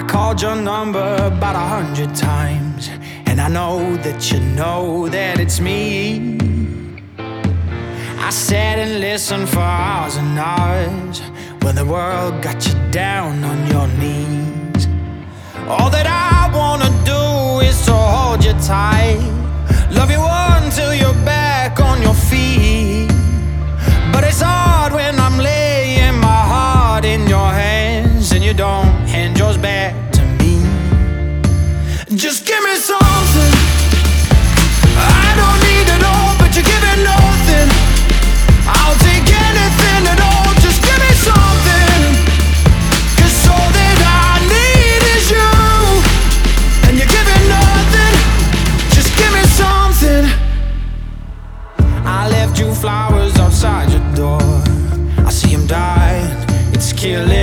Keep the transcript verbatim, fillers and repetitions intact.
I called your number about a hundred times, and I know that you know that it's me. I sat and listened for hours and hours when the world got you down on your knees. All that I wanna do is to hold you tight, love you until you're back on your feet. But it's hard when I'm laying my heart in your hands and you don't hand yours back to me. Just give me something, I don't need it all, but you're giving nothing. I'll take anything at all, just give me something, 'cause all that I need is you, and you're giving nothing. Just give me something. I left you flowers outside your door, I see them dying, it's killing